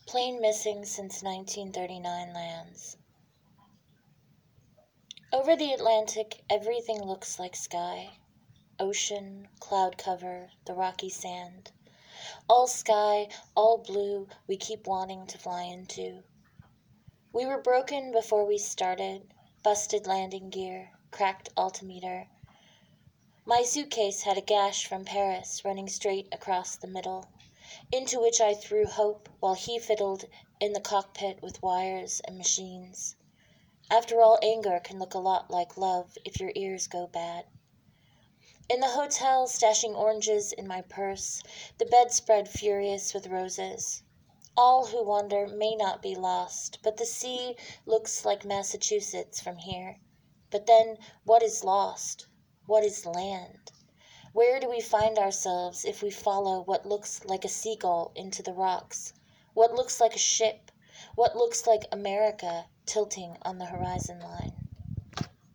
Plane missing since 1939 lands. Over the Atlantic, everything looks like sky. Ocean, cloud cover, the rocky sand. All sky, all blue, we keep wanting to fly into. We were broken before we started, busted landing gear, cracked altimeter. My suitcase had a gash from Paris running straight across the middle, into which I threw hope while he fiddled in the cockpit with wires and machines. After all, anger can look a lot like love if your ears go bad. In the hotel, stashing oranges in my purse, the bedspread furious with roses. All who wander may not be lost, but the sea looks like Massachusetts from here. But then, what is lost? What is land? Where do we find ourselves if we follow what looks like a seagull into the rocks? What looks like a ship? What looks like America tilting on the horizon line?